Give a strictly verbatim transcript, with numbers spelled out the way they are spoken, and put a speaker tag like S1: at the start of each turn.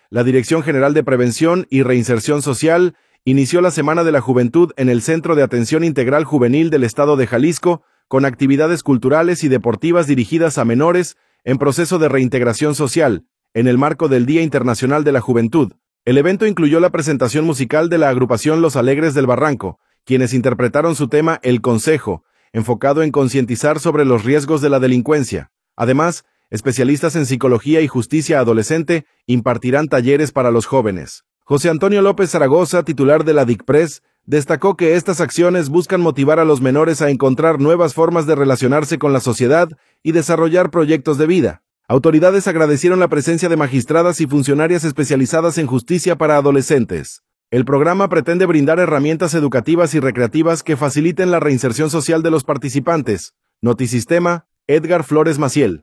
S1: la Dirección General de Prevención y Reinserción Social inició la Semana de la Juventud en el Centro de Atención Integral Juvenil del Estado de Jalisco, con actividades culturales y deportivas dirigidas a menores en proceso de reintegración social, en el marco del Día Internacional de la Juventud. El evento incluyó la presentación musical de la agrupación Los Alegres del Barranco, quienes interpretaron su tema El Consejo, enfocado en concientizar sobre los riesgos de la delincuencia. Además, especialistas en psicología y justicia adolescente impartirán talleres para los jóvenes. José Antonio López Zaragoza, titular de la DICPRES, destacó que estas acciones buscan motivar a los menores a encontrar nuevas formas de relacionarse con la sociedad y desarrollar proyectos de vida. Autoridades agradecieron la presencia de magistradas y funcionarias especializadas en justicia para adolescentes. El programa pretende brindar herramientas educativas y recreativas que faciliten la reinserción social de los participantes. Notisistema, Edgar Flores Maciel.